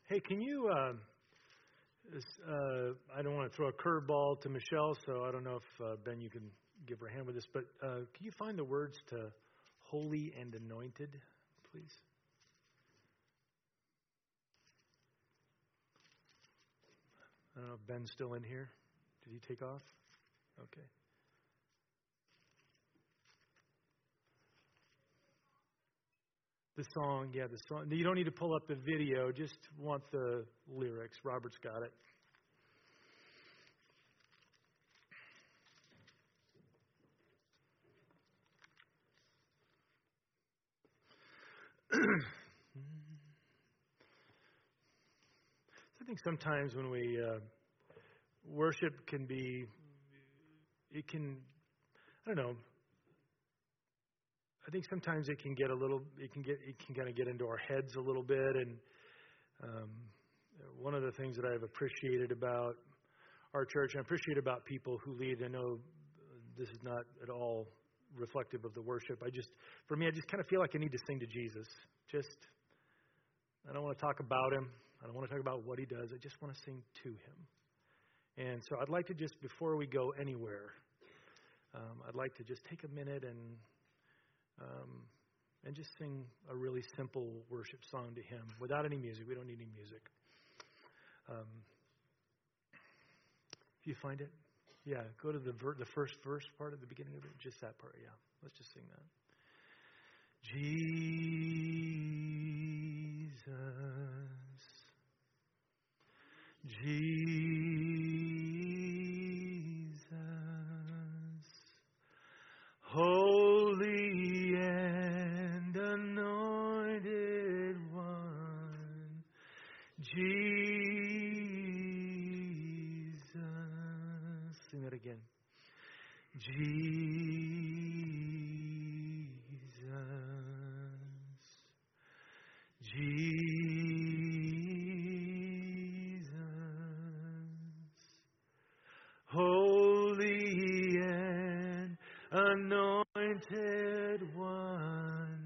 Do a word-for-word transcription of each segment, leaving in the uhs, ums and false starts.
Hey, can you, uh, this, uh, I don't want to throw a curveball to Michelle, so I don't know if, uh, Ben, you can give her a hand with this, but uh, can you find the words to holy and anointed, please? I don't know if Ben's still in here. Did he take off? Okay. The song, yeah, the song. You don't need to pull up the video. Just want the lyrics. Robert's got it. I think sometimes when we uh, worship can be, it can, I don't know. I think sometimes it can get a little, it can get, it can kind of get into our heads a little bit. And um, one of the things that I've appreciated about our church, and I appreciate about people who lead, I know this is not at all reflective of the worship. I just, for me, I just kind of feel like I need to sing to Jesus. Just, I don't want to talk about him. I don't want to talk about what he does. I just want to sing to him. And so I'd like to just, before we go anywhere, um, I'd like to just take a minute and Um, and just sing a really simple worship song to him without any music. We don't need any music. Um, if you find it, yeah, go to the ver- the first verse part at the beginning of it. Just that part, yeah. Let's just sing that. Jesus, Jesus, holy and anointed one, Jesus. Sing that again. Jesus, Jesus, holy and anointed one,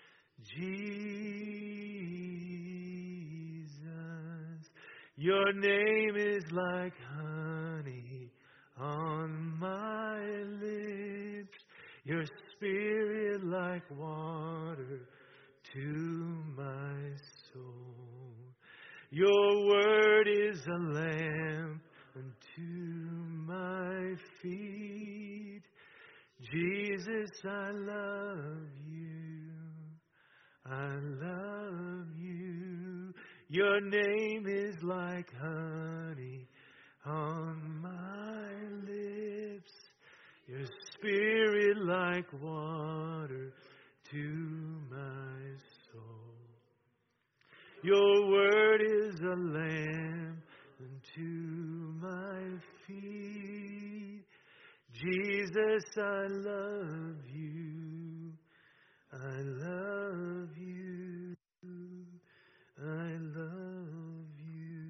Jesus. Your name is like honey on my lips, your spirit like water to my soul. Your word is a lamp unto my feet. Jesus, I love you. I love you. Your name is like honey on my lips. Your spirit like water to my soul. Your word is a lamp unto my feet. Jesus, I love you. I love you. I love you.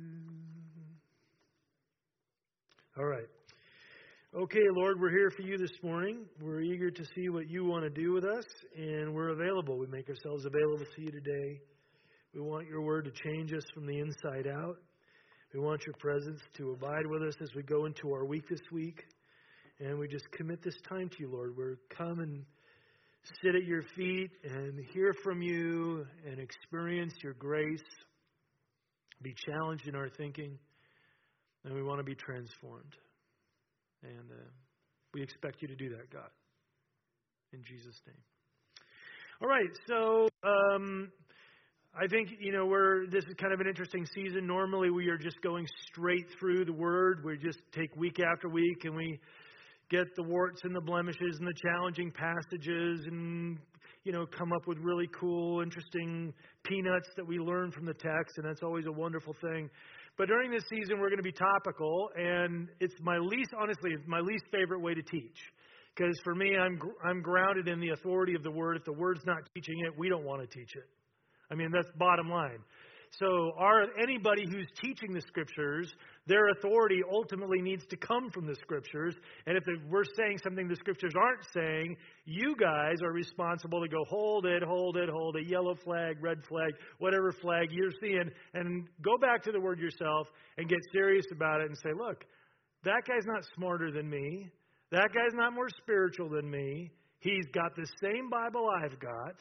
All right. Okay, Lord, we're here for you this morning. We're eager to see what you want to do with us, and we're available. We make ourselves available to you today. We want your word to change us from the inside out. We want your presence to abide with us as we go into our week this week. And we just commit this time to you, Lord. We're come and sit at your feet and hear from you and experience your grace, be challenged in our thinking, and we want to be transformed. And uh, we expect you to do that, God. In Jesus' name. All right, so um, I think, you know, we're this is kind of an interesting season. Normally we are just going straight through the Word. We just take week after week and we get the warts and the blemishes and the challenging passages and, you know, come up with really cool, interesting peanuts that we learn from the text, and that's always a wonderful thing. But during this season, we're going to be topical, and it's my least, honestly, it's my least favorite way to teach. Because for me, I'm I'm grounded in the authority of the Word. If the Word's not teaching it, we don't want to teach it. I mean, that's bottom line. So our anybody who's teaching the Scriptures, their authority ultimately needs to come from the Scriptures. And if we're saying something the Scriptures aren't saying, you guys are responsible to go, hold it, hold it, hold it, yellow flag, red flag, whatever flag you're seeing, and go back to the Word yourself and get serious about it and say, look, that guy's not smarter than me. That guy's not more spiritual than me. He's got the same Bible I've got.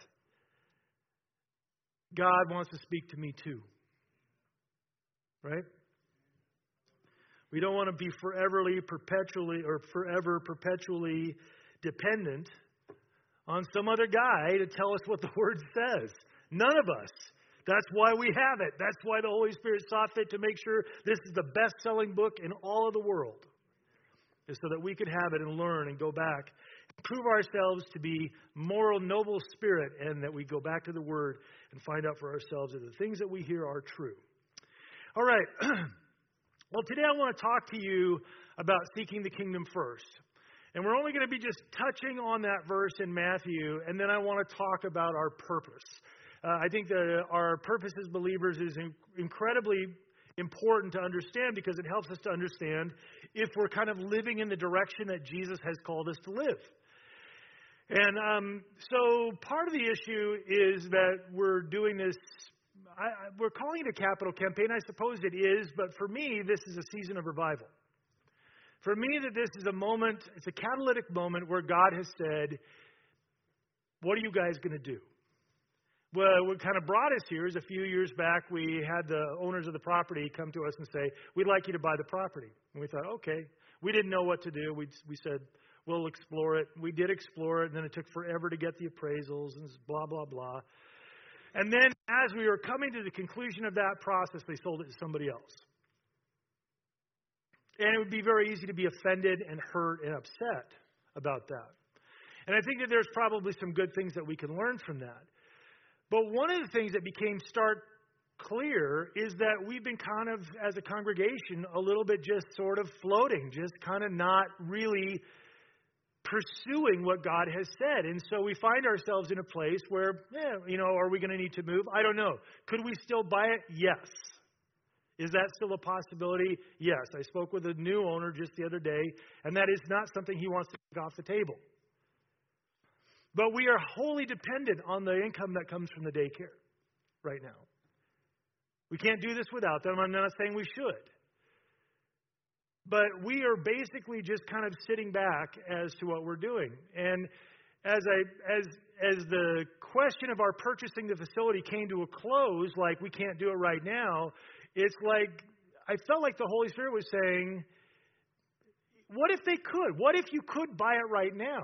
God wants to speak to me too. Right? We don't want to be foreverly, perpetually, or forever perpetually dependent on some other guy to tell us what the Word says. None of us. That's why we have it. That's why the Holy Spirit saw fit to make sure this is the best-selling book in all of the world. Is so that we could have it and learn and go back, prove ourselves to be moral, noble spirit, and that we go back to the Word and find out for ourselves that the things that we hear are true. All right. Well, today I want to talk to you about seeking the kingdom first. And we're only going to be just touching on that verse in Matthew, and then I want to talk about our purpose. Uh, I think that our purpose as believers is in- incredibly important to understand because it helps us to understand if we're kind of living in the direction that Jesus has called us to live. And um, so part of the issue is that we're doing this, I, I, we're calling it a capital campaign. I suppose it is, but for me, this is a season of revival. For me, that this is a moment, it's a catalytic moment where God has said, what are you guys going to do? Well, what kind of brought us here is a few years back, we had the owners of the property come to us and say, we'd like you to buy the property. And we thought, okay. We didn't know what to do. We we said, we'll explore it. We did explore it, and then it took forever to get the appraisals and blah, blah, blah. And then as we were coming to the conclusion of that process, they sold it to somebody else. And it would be very easy to be offended and hurt and upset about that. And I think that there's probably some good things that we can learn from that. But one of the things that became stark clear is that we've been kind of, as a congregation, a little bit just sort of floating, just kind of not really pursuing what God has said. And so we find ourselves in a place where, yeah, you know, are we going to need to move? I don't know. Could we still buy it? Yes. Is that still a possibility? Yes. I spoke with a new owner just the other day, and that is not something he wants to take off the table. But we are wholly dependent on the income that comes from the daycare right now. We can't do this without them. I'm not saying we should. But we are basically just kind of sitting back as to what we're doing. And as I as as the question of our purchasing the facility came to a close, like we can't do it right now, it's like I felt like the Holy Spirit was saying, what if they could? What if you could buy it right now?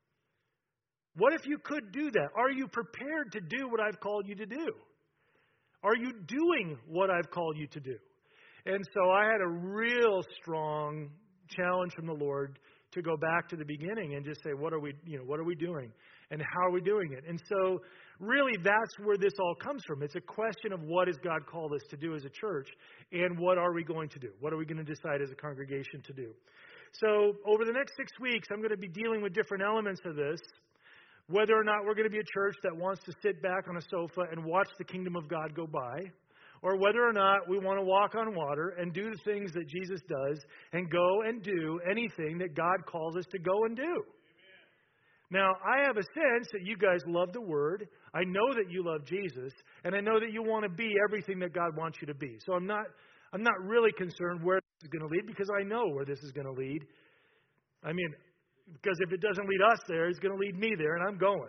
What if you could do that? Are you prepared to do what I've called you to do? Are you doing what I've called you to do? And so I had a real strong challenge from the Lord to go back to the beginning and just say, what are we, you know, what are we doing? And how are we doing it? And so really that's where this all comes from. It's a question of what has God called us to do as a church and what are we going to do? What are we going to decide as a congregation to do? So over the next six weeks, I'm going to be dealing with different elements of this. Whether or not we're going to be a church that wants to sit back on a sofa and watch the kingdom of God go by, or whether or not we want to walk on water and do the things that Jesus does and go and do anything that God calls us to go and do. Amen. Now, I have a sense that you guys love the Word. I know that you love Jesus, and I know that you want to be everything that God wants you to be. So I'm not, I'm not really concerned where this is going to lead because I know where this is going to lead. I mean, because if it doesn't lead us there, it's going to lead me there, and I'm going.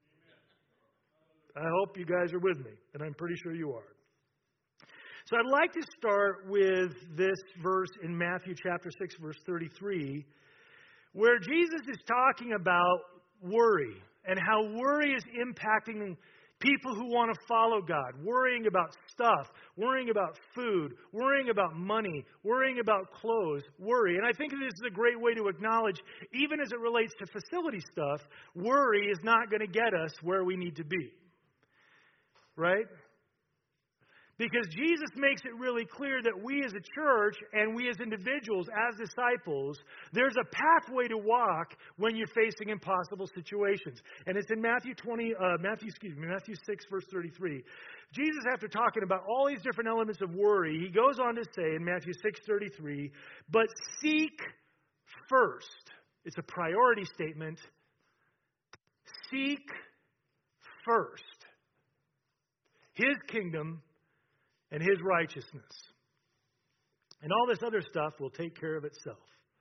I hope you guys are with me, and I'm pretty sure you are. So I'd like to start with this verse in Matthew chapter six, verse thirty-three, where Jesus is talking about worry and how worry is impacting people who want to follow God, worrying about stuff, worrying about food, worrying about money, worrying about clothes, worry. And I think this is a great way to acknowledge, even as it relates to facility stuff, worry is not going to get us where we need to be. Right? Because Jesus makes it really clear that we as a church and we as individuals, as disciples, there's a pathway to walk when you're facing impossible situations. And it's in Matthew twenty, uh, Matthew, excuse me, Matthew six, verse thirty-three. Jesus, after talking about all these different elements of worry, he goes on to say in Matthew six, thirty-three, but seek first. It's a priority statement. Seek first His kingdom and His righteousness. And all this other stuff will take care of itself.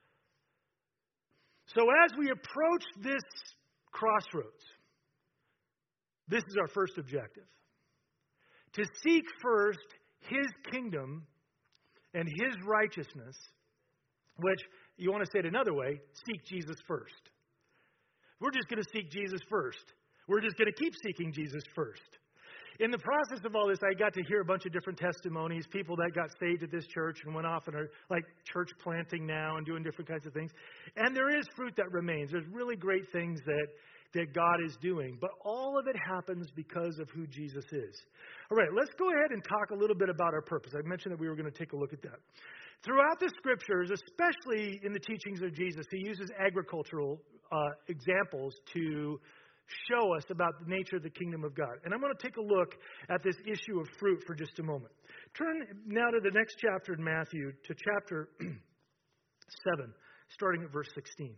So as we approach this crossroads, this is our first objective. To seek first His kingdom and His righteousness, which, you want to say it another way, seek Jesus first. We're just going to seek Jesus first. We're just going to keep seeking Jesus first. In the process of all this, I got to hear a bunch of different testimonies, people that got saved at this church and went off and are like church planting now and doing different kinds of things. And there is fruit that remains. There's really great things that, that God is doing. But all of it happens because of who Jesus is. All right, let's go ahead and talk a little bit about our purpose. I mentioned that we were going to take a look at that. Throughout the scriptures, especially in the teachings of Jesus, he uses agricultural uh, examples to show us about the nature of the kingdom of God. And I'm going to take a look at this issue of fruit for just a moment. Turn now to the next chapter in Matthew, to chapter seven, starting at verse sixteen.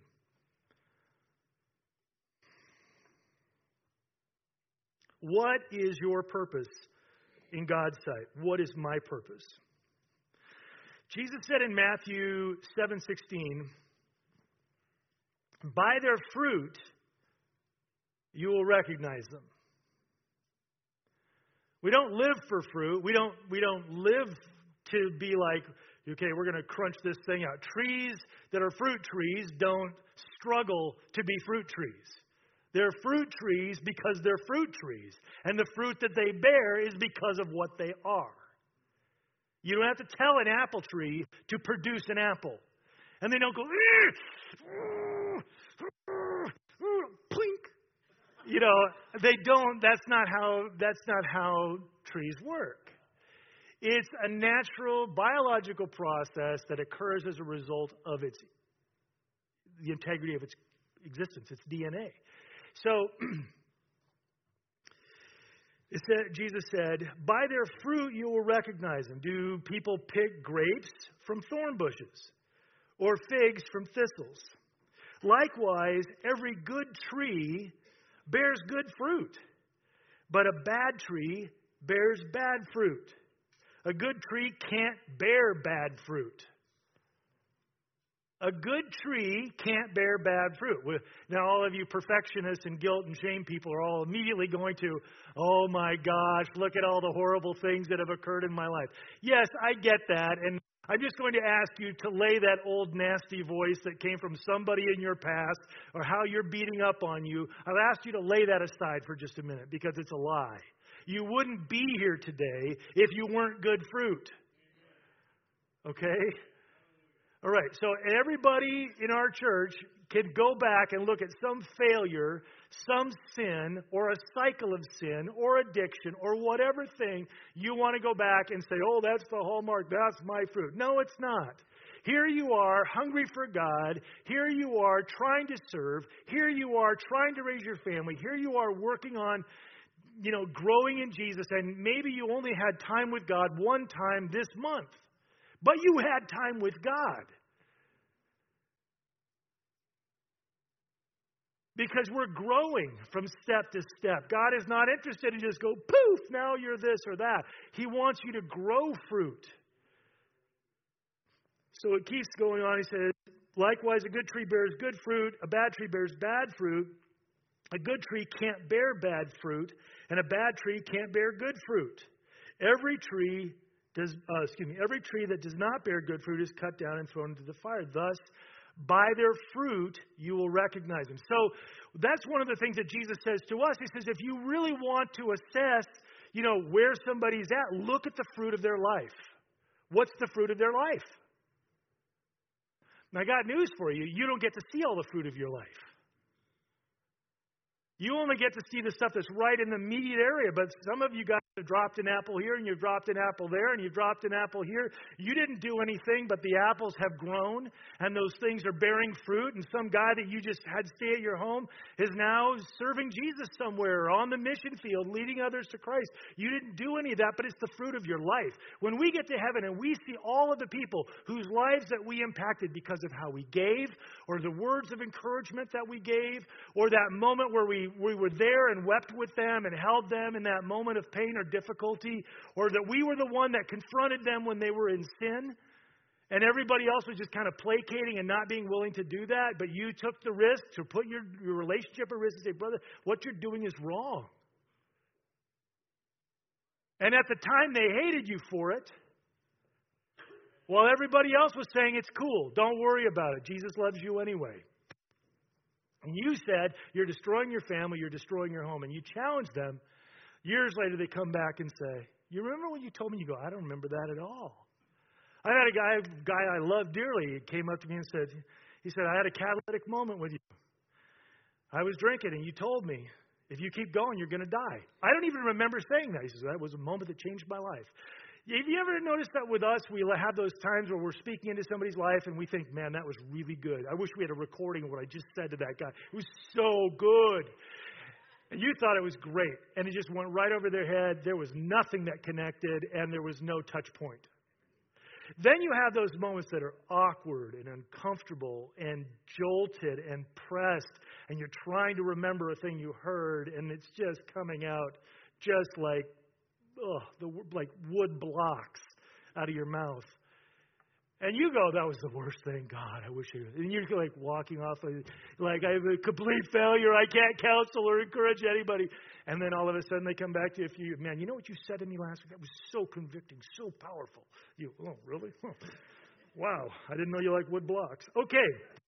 What is your purpose in God's sight? What is my purpose? Jesus said in Matthew seven sixteen, by their fruit you will recognize them. We don't live for fruit. We don't, we don't live to be like, okay, we're going to crunch this thing out. Trees that are fruit trees don't struggle to be fruit trees. They're fruit trees because they're fruit trees. And the fruit that they bear is because of what they are. You don't have to tell an apple tree to produce an apple. And they don't go, plink. You know, they don't, that's not how, that's not how trees work. It's a natural biological process that occurs as a result of its, the integrity of its existence, its D N A. So, it said, Jesus said, by their fruit you will recognize them. Do people pick grapes from thorn bushes or figs from thistles? Likewise, every good tree bears good fruit, but a bad tree bears bad fruit. A good tree can't bear bad fruit. A good tree can't bear bad fruit. Now, all of you perfectionists and guilt and shame people are all immediately going to, oh my gosh, look at all the horrible things that have occurred in my life. Yes, I get that, and I'm just going to ask you to lay that old nasty voice that came from somebody in your past or how you're beating up on you. I'll ask you to lay that aside for just a minute because it's a lie. You wouldn't be here today if you weren't good fruit. Okay? All right, so everybody in our church can go back and look at some failure, some sin, or a cycle of sin, or addiction, or whatever thing you want to go back and say, oh, that's the hallmark, that's my fruit. No, it's not. Here you are, hungry for God. Here you are, trying to serve. Here you are, trying to raise your family. Here you are, working on, you know, growing in Jesus. And maybe you only had time with God one time this month. But you had time with God. Because we're growing from step to step. God is not interested in just go, poof, now you're this or that. He wants you to grow fruit. So it keeps going on. He says, likewise, a good tree bears good fruit. A bad tree bears bad fruit. A good tree can't bear bad fruit. And a bad tree can't bear good fruit. Every tree does, uh, excuse me, every tree that does not bear good fruit is cut down and thrown into the fire. Thus, by their fruit, you will recognize them. So that's one of the things that Jesus says to us. He says, if you really want to assess, you know, where somebody's at, look at the fruit of their life. What's the fruit of their life? Now, I got news for you. You don't get to see all the fruit of your life. You only get to see the stuff that's right in the immediate area. But some of you guys You've dropped an apple here, and you've dropped an apple there, and you've dropped an apple here. You didn't do anything, but the apples have grown, and those things are bearing fruit. And some guy that you just had stay at your home is now serving Jesus somewhere, or on the mission field, leading others to Christ. You didn't do any of that, but it's the fruit of your life. When we get to heaven and we see all of the people whose lives that we impacted because of how we gave, or the words of encouragement that we gave, or that moment where we, we were there and wept with them and held them in that moment of pain or difficulty, or that we were the one that confronted them when they were in sin, and everybody else was just kind of placating and not being willing to do that, but you took the risk to put your, your relationship at risk and say, brother, what you're doing is wrong. And at the time, they hated you for it, while everybody else was saying, it's cool, don't worry about it, Jesus loves you anyway. And you said, you're destroying your family, you're destroying your home, and you challenged them. Years later, they come back and say, you remember when you told me? You go, I don't remember that at all. I had a guy, guy I love dearly. He came up to me and said, he said, I had a catalytic moment with you. I was drinking, and you told me, if you keep going, you're going to die. I don't even remember saying that. He says, that was a moment that changed my life. Have you ever noticed that with us, we have those times where we're speaking into somebody's life, and we think, man, that was really good. I wish we had a recording of what I just said to that guy. It was so good. And you thought it was great, and it just went right over their head. There was nothing that connected, and there was no touch point. Then you have those moments that are awkward and uncomfortable and jolted and pressed, and you're trying to remember a thing you heard, and it's just coming out just like, ugh, the, like wood blocks out of your mouth. And you go, that was the worst thing. God, I wish you. And you're like walking off like, like I'm a complete failure. I can't counsel or encourage anybody. And then all of a sudden they come back to you. If you, man, you know what you said to me last week? That was so convicting, so powerful. You, oh, really? Huh. Wow, I didn't know you liked wood blocks. Okay.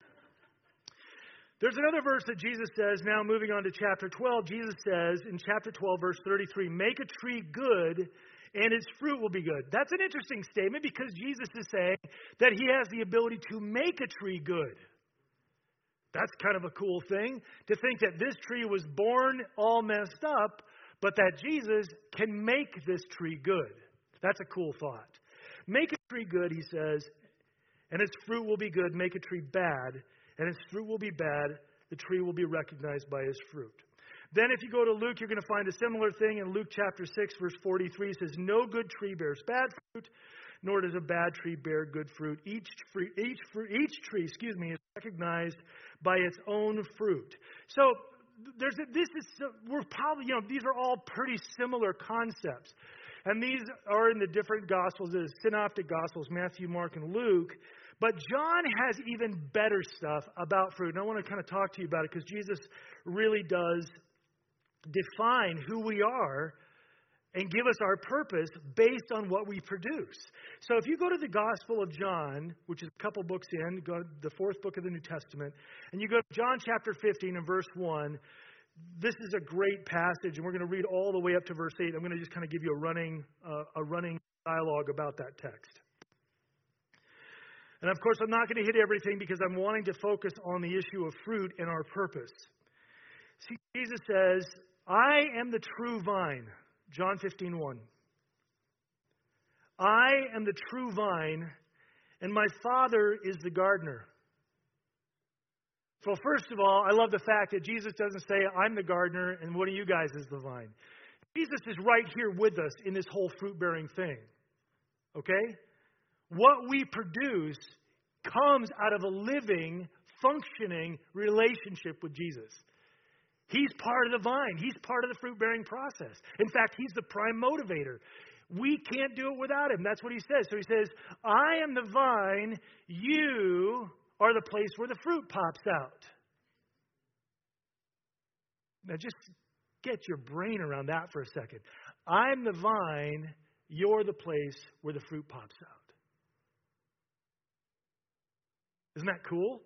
There's another verse that Jesus says, now moving on to chapter twelve. Jesus says in chapter twelve, verse thirty-three, make a tree good, and its fruit will be good. That's an interesting statement because Jesus is saying that he has the ability to make a tree good. That's kind of a cool thing, to think that this tree was born all messed up, but that Jesus can make this tree good. That's a cool thought. Make a tree good, he says, and its fruit will be good. Make a tree bad, and its fruit will be bad. The tree will be recognized by his fruit. Then if you go to Luke, you're going to find a similar thing in Luke chapter six, verse forty-three. It says, no good tree bears bad fruit, nor does a bad tree bear good fruit. Each tree, each fruit, each tree, excuse me, is recognized by its own fruit. So there's a, this is we're probably you know these are all pretty similar concepts, and these are in the different gospels, the synoptic gospels, Matthew, Mark, and Luke. But John has even better stuff about fruit, and I want to kind of talk to you about it because Jesus really does define who we are and give us our purpose based on what we produce. So if you go to the Gospel of John, which is a couple books in, go to the fourth book of the New Testament, and you go to John chapter fifteen and verse one, this is a great passage, and we're going to read all the way up to verse eight. I'm going to just kind of give you a running, uh, a running dialogue about that text. And of course, I'm not going to hit everything because I'm wanting to focus on the issue of fruit and our purpose. See, Jesus says, I am the true vine. John fifteen one. I am the true vine, and my Father is the gardener. So first of all, I love the fact that Jesus doesn't say, I'm the gardener, and one of you guys is the vine. Jesus is right here with us in this whole fruit-bearing thing. Okay? What we produce comes out of a living, functioning relationship with Jesus. He's part of the vine. He's part of the fruit-bearing process. In fact, he's the prime motivator. We can't do it without him. That's what he says. So he says, I am the vine. You are the place where the fruit pops out. Now just get your brain around that for a second. I'm the vine. You're the place where the fruit pops out. Isn't that cool?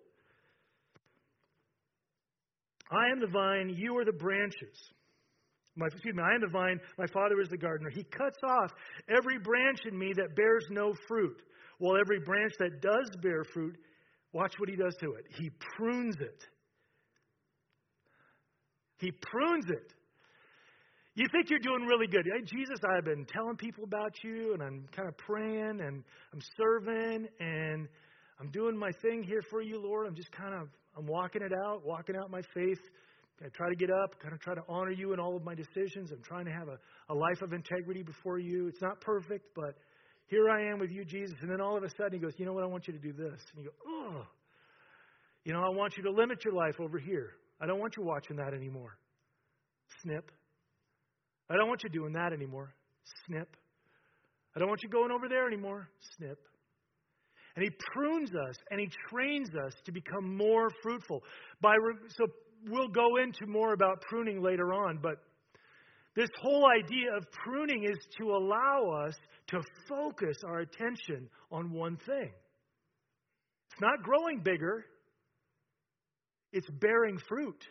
I am the vine, you are the branches. My, excuse me, I am the vine, my Father is the gardener. He cuts off every branch in me that bears no fruit, while every branch that does bear fruit, watch what he does to it. He prunes it. He prunes it. You think you're doing really good. Hey, Jesus, I've been telling people about you, and I'm kind of praying, and I'm serving, and I'm doing my thing here for you, Lord. I'm just kind of, I'm walking it out, walking out my faith. I try to get up, kind of try to honor you in all of my decisions. I'm trying to have a, a life of integrity before you. It's not perfect, but here I am with you, Jesus. And then all of a sudden he goes, you know what, I want you to do this. And you go, oh, you know, I want you to limit your life over here. I don't want you watching that anymore. Snip. I don't want you doing that anymore. Snip. I don't want you going over there anymore. Snip. And he prunes us and he trains us to become more fruitful. By re- so we'll go into more about pruning later on, but this whole idea of pruning is to allow us to focus our attention on one thing. It's not growing bigger. It's bearing fruit.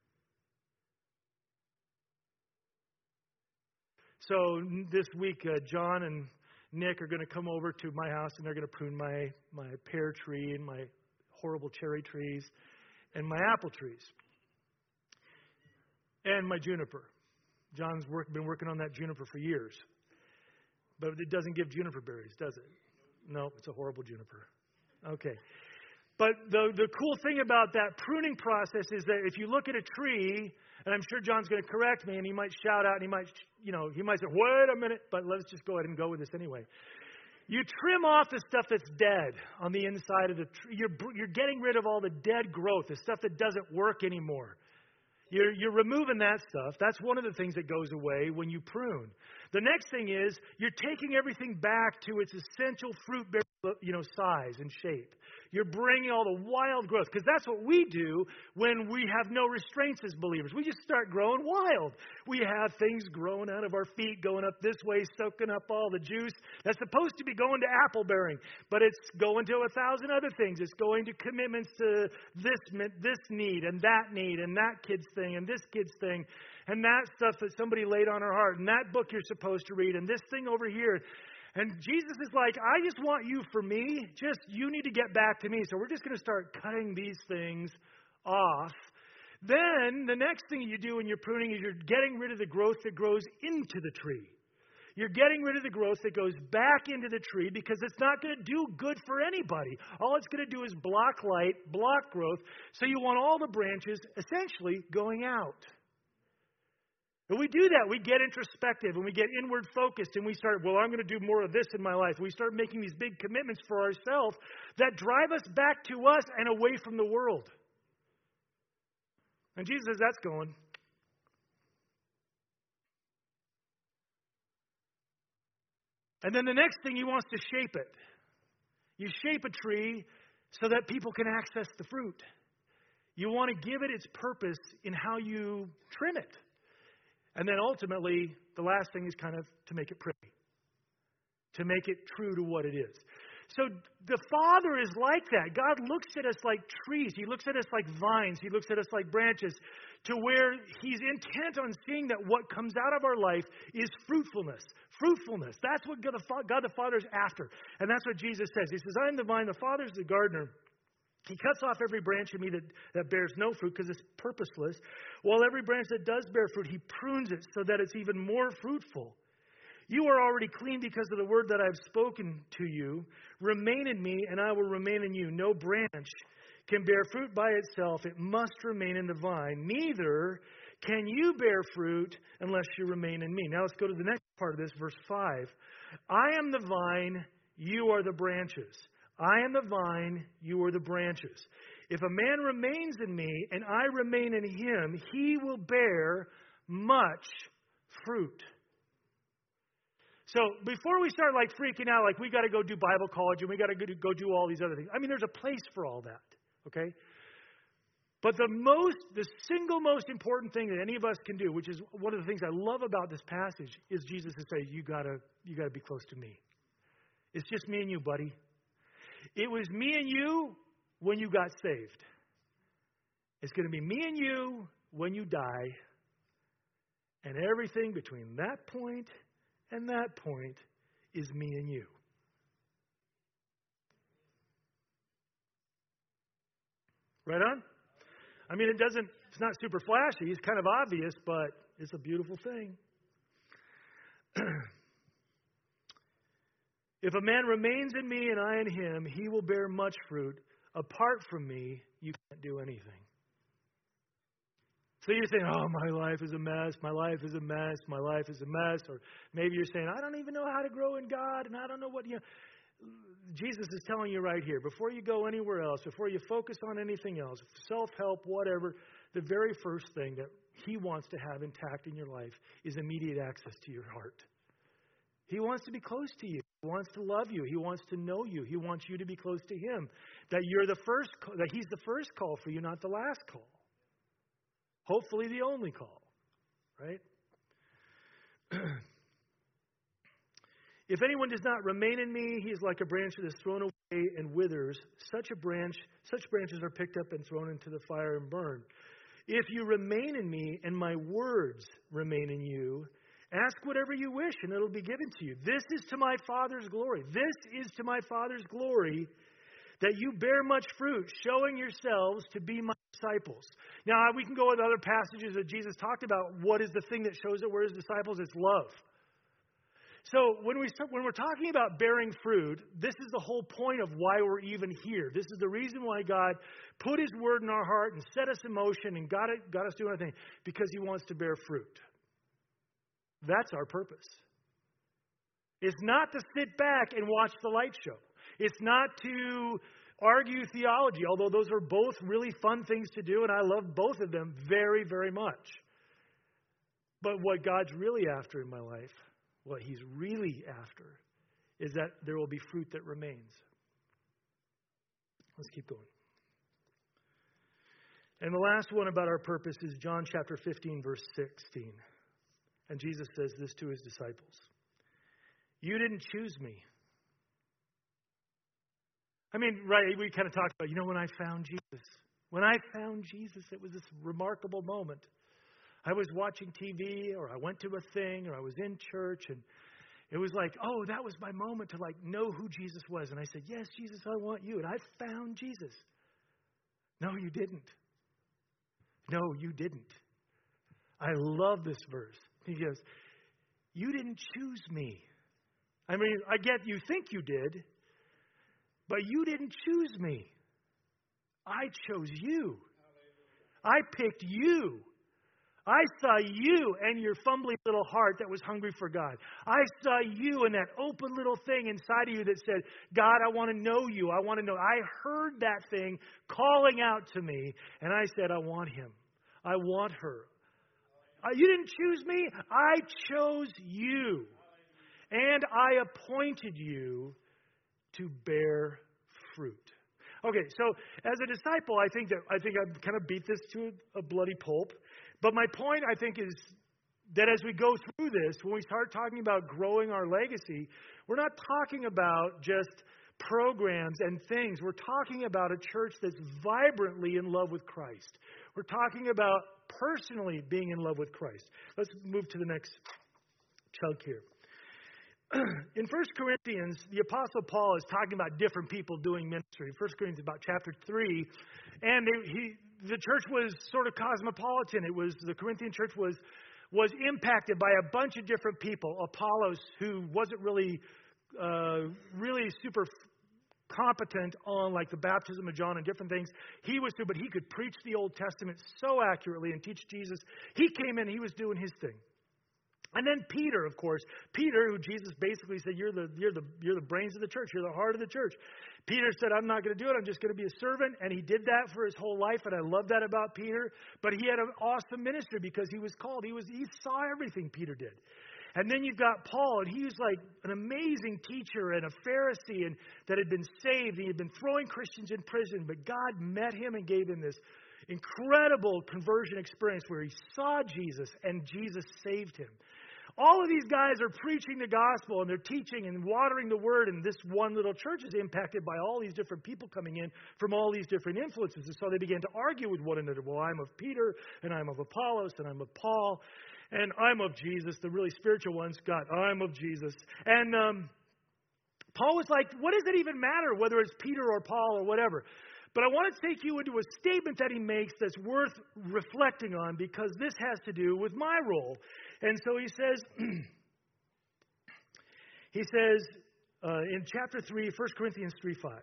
So this week, uh, John and Nick are going to come over to my house, and they're going to prune my, my pear tree and my horrible cherry trees and my apple trees and my juniper. John's work, been working on that juniper for years. But it doesn't give juniper berries, does it? No, it's a horrible juniper. Okay. But the, the cool thing about that pruning process is that if you look at a tree, and I'm sure John's going to correct me, and he might shout out, and he might, you know, he might say, wait a minute, but let's just go ahead and go with this anyway. You trim off the stuff that's dead on the inside of the tree. You're, you're getting rid of all the dead growth, the stuff that doesn't work anymore. You're, you're removing that stuff. That's one of the things that goes away when you prune. The next thing is you're taking everything back to its essential fruit-bearing, you know, size and shape. You're bringing all the wild growth, because that's what we do when we have no restraints as believers. We just start growing wild. We have things growing out of our feet, going up this way, soaking up all the juice. That's supposed to be going to apple bearing, but it's going to a thousand other things. It's going to commitments to this this need and that need and that kid's thing and this kid's thing and that stuff that somebody laid on our heart and that book you're supposed to read and this thing over here. And Jesus is like, I just want you for me. Just, you need to get back to me. So we're just going to start cutting these things off. Then the next thing you do when you're pruning is you're getting rid of the growth that grows into the tree. You're getting rid of the growth that goes back into the tree because it's not going to do good for anybody. All it's going to do is block light, block growth. So you want all the branches essentially going out. And we do that. We get introspective and we get inward focused and we start, well, I'm going to do more of this in my life. We start making these big commitments for ourselves that drive us back to us and away from the world. And Jesus says, that's going. And then the next thing, he wants to shape it. You shape a tree so that people can access the fruit. You want to give it its purpose in how you trim it. And then ultimately, the last thing is kind of to make it pretty, to make it true to what it is. So the Father is like that. God looks at us like trees. He looks at us like vines. He looks at us like branches, to where he's intent on seeing that what comes out of our life is fruitfulness. Fruitfulness. That's what God the, God the Father is after. And that's what Jesus says. He says, I am the vine, the Father is the gardener. He cuts off every branch in me that, that bears no fruit because it's purposeless, while every branch that does bear fruit, he prunes it so that it's even more fruitful. You are already clean because of the word that I have spoken to you. Remain in me, and I will remain in you. No branch can bear fruit by itself. It must remain in the vine. Neither can you bear fruit unless you remain in me. Now let's go to the next part of this, verse five. I am the vine, you are the branches. I am the vine, you are the branches. If a man remains in me and I remain in him, he will bear much fruit. So before we start like freaking out, like we got to go do Bible college and we got to go do all these other things. I mean, there's a place for all that, okay? But the most, the single most important thing that any of us can do, which is one of the things I love about this passage, is Jesus to say, you gotta, you gotta be close to me. It's just me and you, buddy. It was me and you when you got saved. It's going to be me and you when you die. And everything between that point and that point is me and you. Right on? I mean, it doesn't, it's not super flashy. It's kind of obvious, but it's a beautiful thing. If a man remains in me and I in him, he will bear much fruit. Apart from me, you can't do anything. So you're saying, oh, my life is a mess, my life is a mess, my life is a mess. Or maybe you're saying, I don't even know how to grow in God, and I don't know what, you know. Jesus is telling you right here, before you go anywhere else, before you focus on anything else, self-help, whatever, the very first thing that he wants to have intact in your life is immediate access to your heart. He wants to be close to you. He wants to love you. He wants to know you. He wants you to be close to him. That you're the first, that he's the first call for you, not the last call. Hopefully the only call, right? If anyone does not remain in me, he is like a branch that is thrown away and withers. Such a branch, such branches are picked up and thrown into the fire and burned. If you remain in me and my words remain in you, ask whatever you wish and it'll be given to you. This is to my Father's glory. This is to my Father's glory, that you bear much fruit, showing yourselves to be my disciples. Now, we can go with other passages that Jesus talked about. What is the thing that shows that we're his disciples? It's love. So when, we start, when we're talking about bearing fruit, this is the whole point of why we're even here. This is the reason why God put his word in our heart and set us in motion and got, it, got us doing everything, because he wants to bear fruit. That's our purpose. It's not to sit back and watch the light show. It's not to argue theology, although those are both really fun things to do, and I love both of them very, very much. But what God's really after in my life, what he's really after, is that there will be fruit that remains. Let's keep going. And the last one about our purpose is John chapter fifteen, verse sixteen. And Jesus says this to his disciples. You didn't choose me. I mean, right, we kind of talked about, you know, when I found Jesus. When I found Jesus, it was this remarkable moment. I was watching T V, or I went to a thing, or I was in church, and it was like, oh, that was my moment to, like, know who Jesus was. And I said, yes, Jesus, I want you. And I found Jesus. No, you didn't. No, you didn't. I love this verse. He goes, you didn't choose me. I mean, I get you think you did, but you didn't choose me. I chose you. I picked you. I saw you and your fumbling little heart that was hungry for God. I saw you and that open little thing inside of you that said, God, I want to know you. I want to know. I heard that thing calling out to me, and I said, I want him. I want her. Uh, you didn't choose me. I chose you. And I appointed you to bear fruit. Okay, so as a disciple, I think that I think I've kind of beat this to a bloody pulp. But my point, I think, is that as we go through this, when we start talking about growing our legacy, we're not talking about just programs and things. We're talking about a church that's vibrantly in love with Christ. We're talking about personally being in love with Christ. Let's move to the next chunk here. In First Corinthians, the Apostle Paul is talking about different people doing ministry. First Corinthians, about chapter three. And they, he, the church was sort of cosmopolitan. It was, the Corinthian church was, was impacted by a bunch of different people. Apollos, who wasn't really, uh, really super competent on like the baptism of John and different things. He was too, but he could preach the Old Testament so accurately and teach Jesus. He came in, he was doing his thing. And then Peter, of course, Peter, who Jesus basically said, you're the, you're the, you're the brains of the church. You're the heart of the church. Peter said, I'm not going to do it. I'm just going to be a servant. And he did that for his whole life. And I love that about Peter. But he had an awesome ministry because he was called. He was, he saw everything Peter did. And then you've got Paul, and he was like an amazing teacher and a Pharisee and that had been saved. And he had been throwing Christians in prison, but God met him and gave him this incredible conversion experience where he saw Jesus and Jesus saved him. All of these guys are preaching the gospel and they're teaching and watering the word, and this one little church is impacted by all these different people coming in from all these different influences. And so they began to argue with one another. Well, I'm of Peter, and I'm of Apollos, and I'm of Paul, and I'm of Jesus. The really spiritual ones got, I'm of Jesus. And um, Paul was like, what does it even matter whether it's Peter or Paul or whatever? But I want to take you into a statement that he makes that's worth reflecting on, because this has to do with my role. And so he says, He says uh, in chapter three, First Corinthians three five.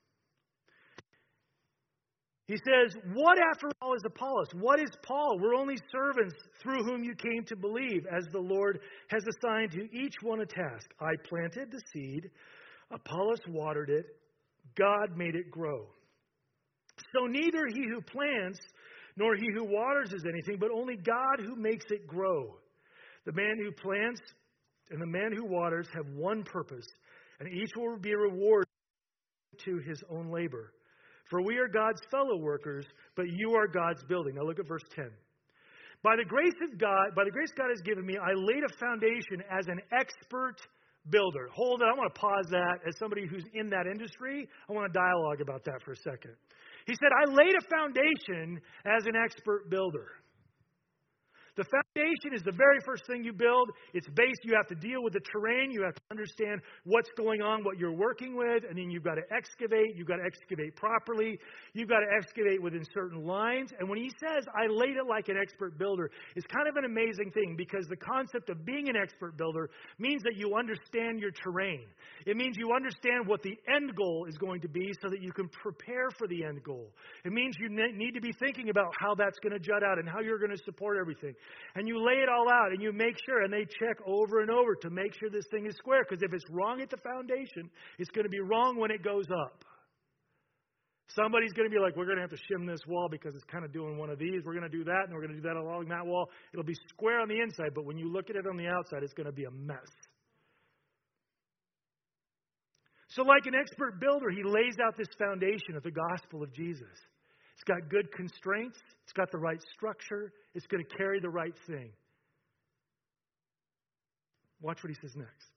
He says, what after all is Apollos? What is Paul? We're only servants through whom you came to believe, as the Lord has assigned to each one a task. I planted the seed, Apollos watered it, God made it grow. So neither he who plants nor he who waters is anything, but only God who makes it grow. The man who plants and the man who waters have one purpose, and each will be rewarded to his own labor. For we are God's fellow workers, but you are God's building. Now look at verse ten. By the grace of God, by the grace God has given me, I laid a foundation as an expert builder. Hold on, I want to pause that. As somebody who's in that industry, I want to dialogue about that for a second. He said, I laid a foundation as an expert builder. The foundation is the very first thing you build. It's based, you have to deal with the terrain. You have to understand what's going on, what you're working with. And then you've got to excavate. You've got to excavate properly. You've got to excavate within certain lines. And when he says, I laid it like an expert builder, it's kind of an amazing thing, because the concept of being an expert builder means that you understand your terrain. It means you understand what the end goal is going to be so that you can prepare for the end goal. It means you need to be thinking about how that's going to jut out and how you're going to support everything. And you lay it all out and you make sure, and they check over and over to make sure this thing is square. Because if it's wrong at the foundation, it's going to be wrong when it goes up. Somebody's going to be like, we're going to have to shim this wall because it's kind of doing one of these. We're going to do that, and we're going to do that along that wall. It'll be square on the inside, but when you look at it on the outside, it's going to be a mess. So like an expert builder, he lays out this foundation of the gospel of Jesus. It's got good constraints. It's got the right structure. It's going to carry the right thing. Watch what he says next.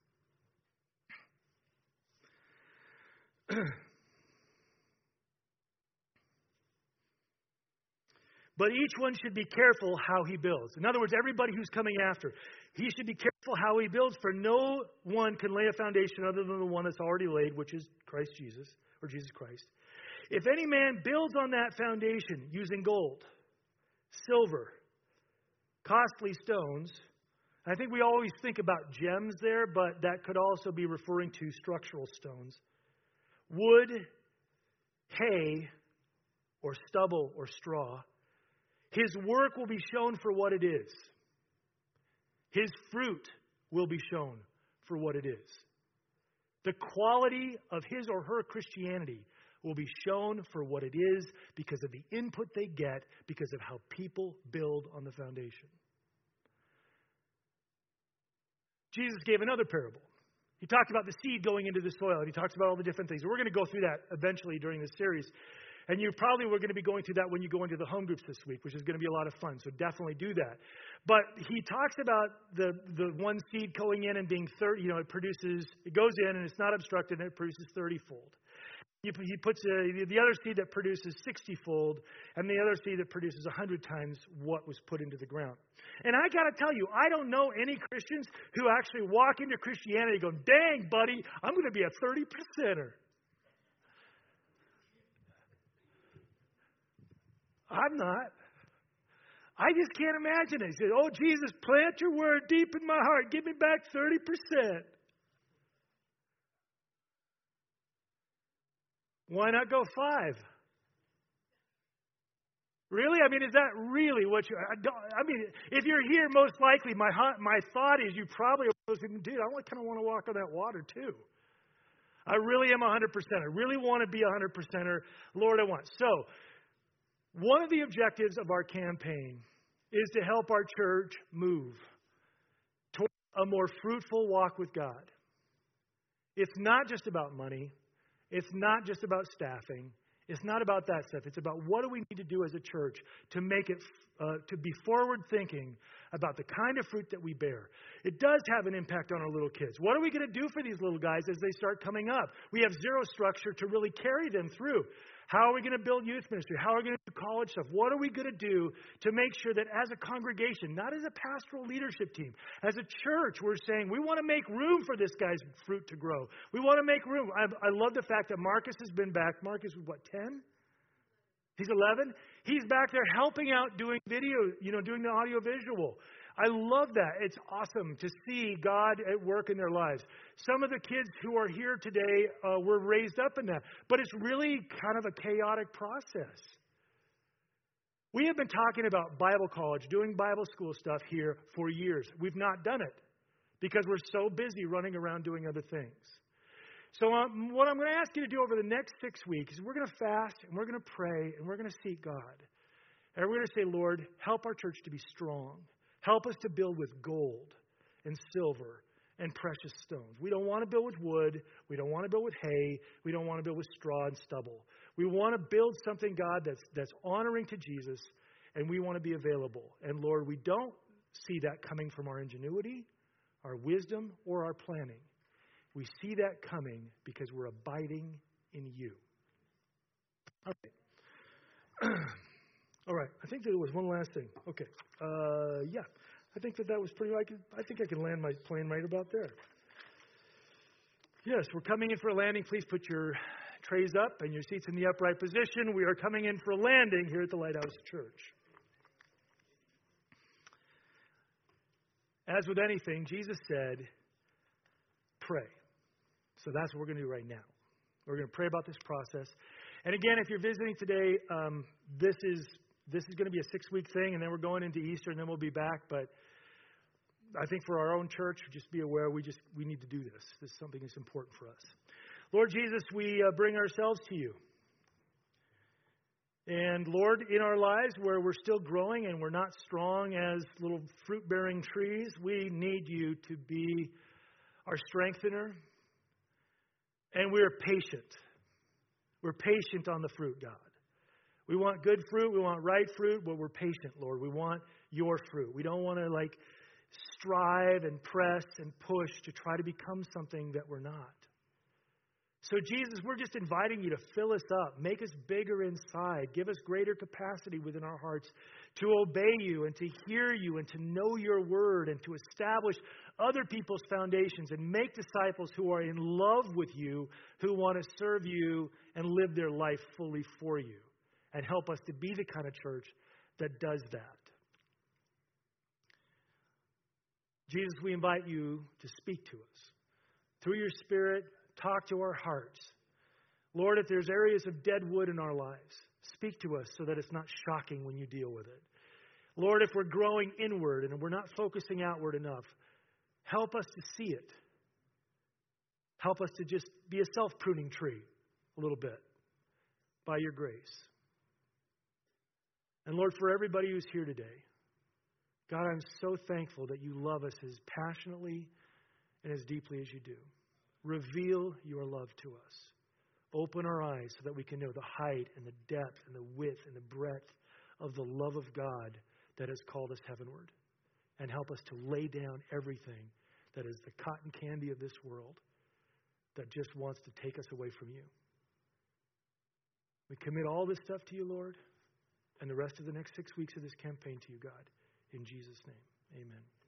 But each one should be careful how he builds. In other words, everybody who's coming after, he should be careful how he builds, for no one can lay a foundation other than the one that's already laid, which is Christ Jesus, or Jesus Christ. If any man builds on that foundation using gold, silver, costly stones, I think we always think about gems there, but that could also be referring to structural stones, wood, hay, or stubble or straw, his work will be shown for what it is. His fruit will be shown for what it is. The quality of his or her Christianity will be shown for what it is because of the input they get, because of how people build on the foundation. Jesus gave another parable. He talked about the seed going into the soil, and he talks about all the different things. We're going to go through that eventually during this series. And you probably were going to be going through that when you go into the home groups this week, which is going to be a lot of fun. So definitely do that. But he talks about the, the one seed going in and being thirty, you know, it produces, it goes in and it's not obstructed and it produces thirty-fold. He puts a, the other seed that produces sixty-fold, and the other seed that produces one hundred times what was put into the ground. And I got to tell you, I don't know any Christians who actually walk into Christianity going, dang, buddy, I'm going to be a thirty percenter. I'm not. I just can't imagine it. He said, oh, Jesus, plant your word deep in my heart. Give me back thirty percent. Why not go five? Really? I mean, is that really what you... I, don't, I mean, if you're here, most likely, my my thought is you probably are thinking, dude, I kind of want to walk on that water too. I really am a one hundred percent. I really want to be a one hundred percenter. Lord, I want. So, one of the objectives of our campaign is to help our church move toward a more fruitful walk with God. It's not just about money. It's not just about staffing. It's not about that stuff. It's about what do we need to do as a church to make it, uh, to be forward thinking about the kind of fruit that we bear. It does have an impact on our little kids. What are we going to do for these little guys as they start coming up? We have zero structure to really carry them through. How are we going to build youth ministry? How are we going to do college stuff? What are we going to do to make sure that as a congregation, not as a pastoral leadership team, as a church, we're saying we want to make room for this guy's fruit to grow. We want to make room. I, I love the fact that Marcus has been back. Marcus was what, ten? He's eleven. He's back there helping out doing video, you know, doing the audio visual. I love that. It's awesome to see God at work in their lives. Some of the kids who are here today uh, were raised up in that, but it's really kind of a chaotic process. We have been talking about Bible college, doing Bible school stuff here for years. We've not done it because we're so busy running around doing other things. So um, what I'm going to ask you to do over the next six weeks is we're going to fast and we're going to pray and we're going to seek God. And we're going to say, Lord, help our church to be strong. Help us to build with gold and silver and precious stones. We don't want to build with wood. We don't want to build with hay. We don't want to build with straw and stubble. We want to build something, God, that's that's honoring to Jesus, and we want to be available. And Lord, we don't see that coming from our ingenuity, our wisdom, or our planning. We see that coming because we're abiding in you. All right. All right. I think there was one last thing. Okay. Uh, yeah. I think that that was pretty, I, could, I think I can land my plane right about there. Yes, we're coming in for a landing. Please put your trays up and your seats in the upright position. We are coming in for a landing here at the Lighthouse Church. As with anything, Jesus said, pray. So that's what we're going to do right now. We're going to pray about this process. And again, if you're visiting today, um, this is this is going to be a six-week thing, and then we're going into Easter, and then we'll be back. But I think for our own church, just be aware we just we need to do this. This is something that's important for us. Lord Jesus, we uh, bring ourselves to you. And Lord, in our lives where we're still growing and we're not strong as little fruit-bearing trees, we need you to be our strengthener. And we're patient. We're patient on the fruit, God. We want good fruit. We want right fruit, but we're patient, Lord. We want your fruit. We don't want to like strive and press and push to try to become something that we're not. So Jesus, we're just inviting you to fill us up, make us bigger inside, give us greater capacity within our hearts to obey you and to hear you and to know your word and to establish other people's foundations and make disciples who are in love with you, who want to serve you and live their life fully for you. And help us to be the kind of church that does that. Jesus, we invite you to speak to us. Through your Spirit, talk to our hearts. Lord, if there's areas of dead wood in our lives, speak to us so that it's not shocking when you deal with it. Lord, if we're growing inward and we're not focusing outward enough, help us to see it. Help us to just be a self-pruning tree a little bit by your grace. And Lord, for everybody who's here today, God, I'm so thankful that you love us as passionately and as deeply as you do. Reveal your love to us. Open our eyes so that we can know the height and the depth and the width and the breadth of the love of God that has called us heavenward. And help us to lay down everything that is the cotton candy of this world that just wants to take us away from you. We commit all this stuff to you, Lord, and the rest of the next six weeks of this campaign to you, God. In Jesus' name, amen.